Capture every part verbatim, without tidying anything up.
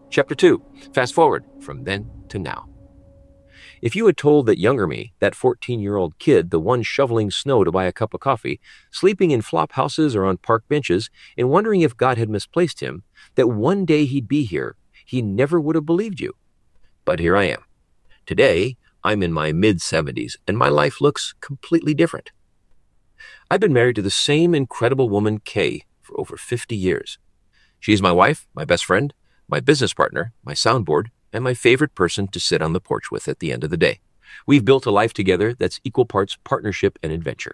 Chapter two. Fast forward from then to now. If you had told that younger me, that fourteen-year-old kid, the one shoveling snow to buy a cup of coffee, sleeping in flop houses or on park benches, and wondering if God had misplaced him, that one day he'd be here, he never would have believed you. But here I am. Today, I'm in my mid-seventies, and my life looks completely different. I've been married to the same incredible woman, Kay, for over fifty years. She's my wife, my best friend, my business partner, my soundboard, and my favorite person to sit on the porch with at the end of the day. We've built a life together that's equal parts partnership and adventure.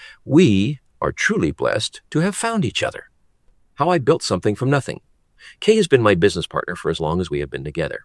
We are truly blessed to have found each other. How I built something from nothing. Kay has been my business partner for as long as we have been together.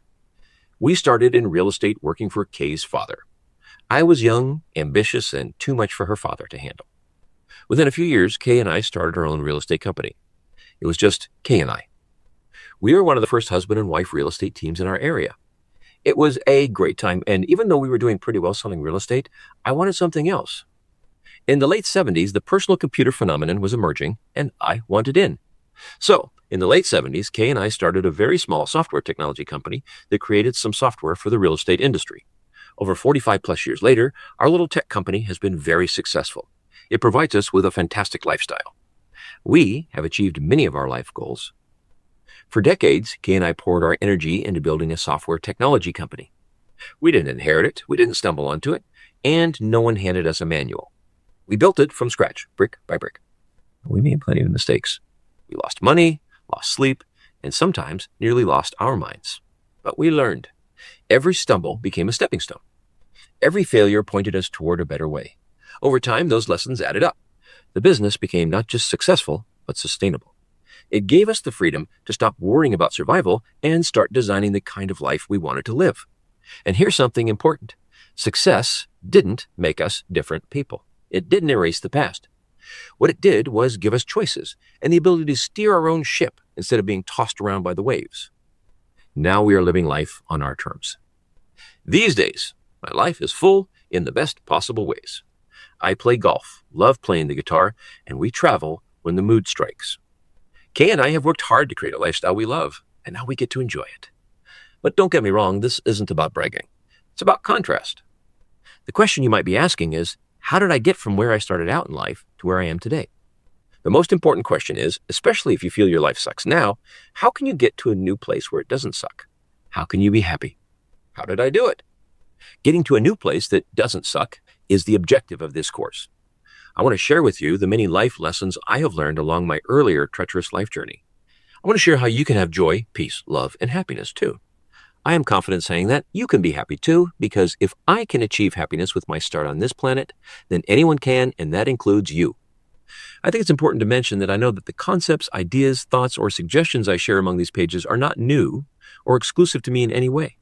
We started in real estate working for Kay's father. I was young, ambitious, and too much for her father to handle. Within a few years, Kay and I started our own real estate company. It was just Kay and I. We were one of the first husband and wife real estate teams in our area. It was a great time, and even though we were doing pretty well selling real estate, I wanted something else. In the late seventies, the personal computer phenomenon was emerging, and I wanted in. So, in the late seventies, Kay and I started a very small software technology company that created some software for the real estate industry. Over forty-five plus years later, our little tech company has been very successful. It provides us with a fantastic lifestyle. We have achieved many of our life goals. For decades, Kay and I poured our energy into building a software technology company. We didn't inherit it, we didn't stumble onto it, and no one handed us a manual. We built it from scratch, brick by brick. We made plenty of mistakes. We lost money, lost sleep, and sometimes nearly lost our minds. But we learned. Every stumble became a stepping stone. Every failure pointed us toward a better way. Over time, those lessons added up. The business became not just successful, but sustainable. It gave us the freedom to stop worrying about survival and start designing the kind of life we wanted to live. And here's something important. Success didn't make us different people. It didn't erase the past. What it did was give us choices and the ability to steer our own ship instead of being tossed around by the waves. Now we are living life on our terms. These days, my life is full in the best possible ways. I play golf, love playing the guitar, and we travel when the mood strikes. Kay and I have worked hard to create a lifestyle we love, and now we get to enjoy it. But don't get me wrong, this isn't about bragging. It's about contrast. The question you might be asking is, how did I get from where I started out in life to where I am today? The most important question is, especially if you feel your life sucks now, how can you get to a new place where it doesn't suck? How can you be happy? How did I do it? Getting to a new place that doesn't suck is the objective of this course. I want to share with you the many life lessons I have learned along my earlier treacherous life journey. I want to share how you can have joy, peace, love, and happiness too. I am confident saying that you can be happy too, because if I can achieve happiness with my start on this planet, then anyone can, and that includes you. I think it's important to mention that I know that the concepts, ideas, thoughts, or suggestions I share among these pages are not new or exclusive to me in any way.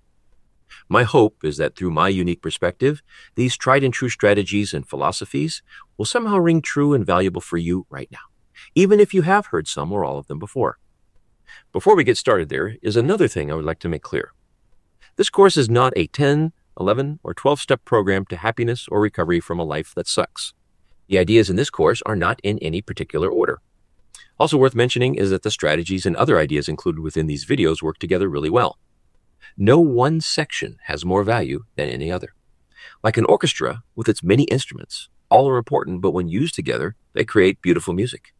My hope is that through my unique perspective, these tried and true strategies and philosophies will somehow ring true and valuable for you right now, even if you have heard some or all of them before. Before we get started, there is another thing I would like to make clear. This course is not a ten, eleven, or twelve-step program to happiness or recovery from a life that sucks. The ideas in this course are not in any particular order. Also worth mentioning is that the strategies and other ideas included within these videos work together really well. No one section has more value than any other. Like an orchestra with its many instruments, all are important, but when used together, they create beautiful music.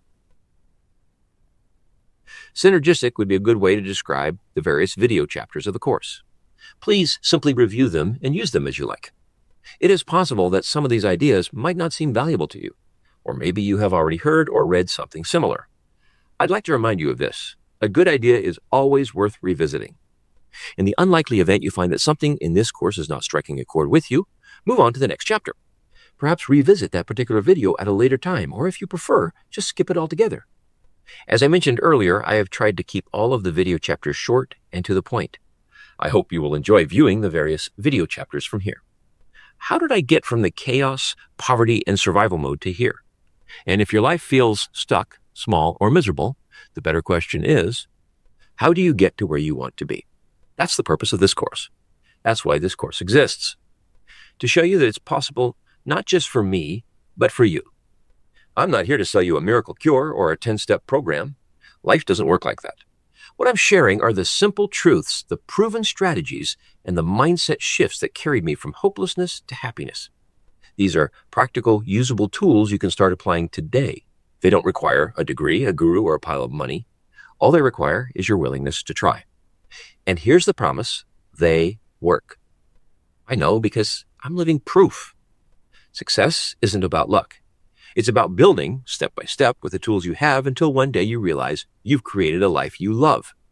Synergistic would be a good way to describe the various video chapters of the course. Please simply review them and use them as you like. It is possible that some of these ideas might not seem valuable to you, or maybe you have already heard or read something similar. I'd like to remind you of this. A good idea is always worth revisiting. In the unlikely event you find that something in this course is not striking a chord with you, move on to the next chapter. Perhaps revisit that particular video at a later time, or if you prefer, just skip it altogether. As I mentioned earlier, I have tried to keep all of the video chapters short and to the point. I hope you will enjoy viewing the various video chapters from here. How did I get from the chaos, poverty, and survival mode to here? And if your life feels stuck, small, or miserable, the better question is, how do you get to where you want to be? That's the purpose of this course. That's why this course exists. To show you that it's possible not just for me, but for you. I'm not here to sell you a miracle cure or a ten-step program. Life doesn't work like that. What I'm sharing are the simple truths, the proven strategies, and the mindset shifts that carried me from hopelessness to happiness. These are practical, usable tools you can start applying today. They don't require a degree, a guru, or a pile of money. All they require is your willingness to try. And here's the promise: they work. I know because I'm living proof. Success isn't about luck. It's about building step by step with the tools you have until one day you realize you've created a life you love.